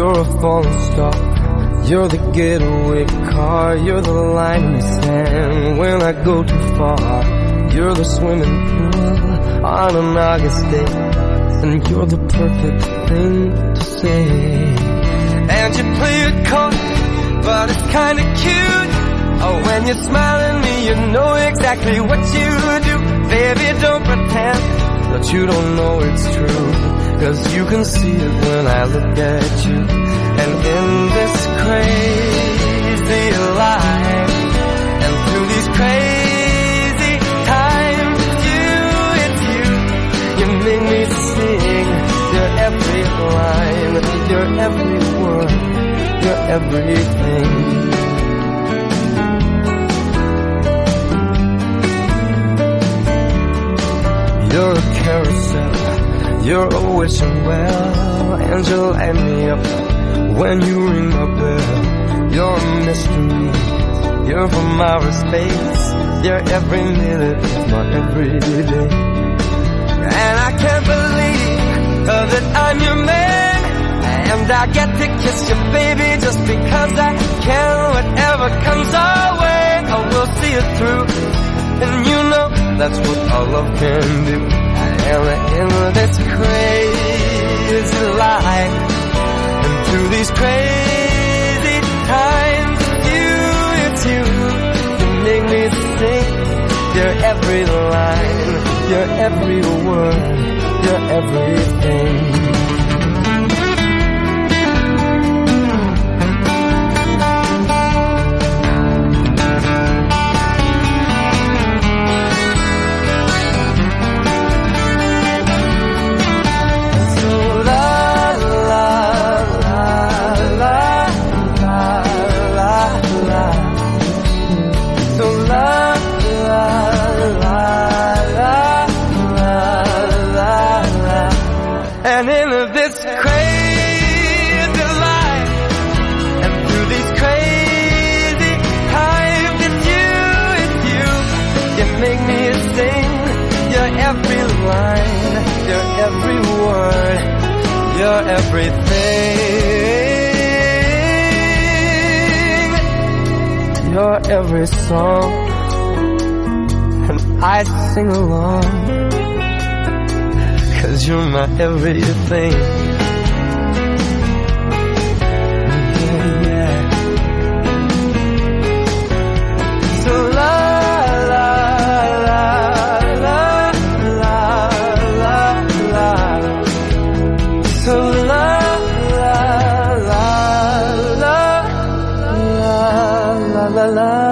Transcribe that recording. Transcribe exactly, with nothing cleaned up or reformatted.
You're a falling star, you're the getaway car, you're the line in the sand when I go too far. You're the swimming pool on an August day, and you're the perfect thing to say. And you play it cold, but it's kinda cute. Oh, when you smile at me, you know exactly what you do. Baby, don't pretend that you don't know it's true, 'cause you can see it when I look at you. And in this crazy life, and through these crazy times, it's you, it's you. You make me sing your every line, your every word, your everything. You're a carousel, you're a wishing well, and you light me up when you ring my bell. You're a mystery, you're from outer space, you're every minute of my everyday. And I can't believe uh, that I'm your man, and I get to kiss you, baby, just because I can. Whatever comes our way, I will see it through, and you know that's what our love can do. And in this crazy life, and through these crazy times, it's you, it's you. You make me sing your every line, your every word, your everything. And in this crazy life, and through these crazy times, it's you, it's you. You make me sing your every line, your every word, your everything, your every song. And I sing along, 'cause you're my everything. Yeah, yeah. So la la la la la la la. So la la la la la la la.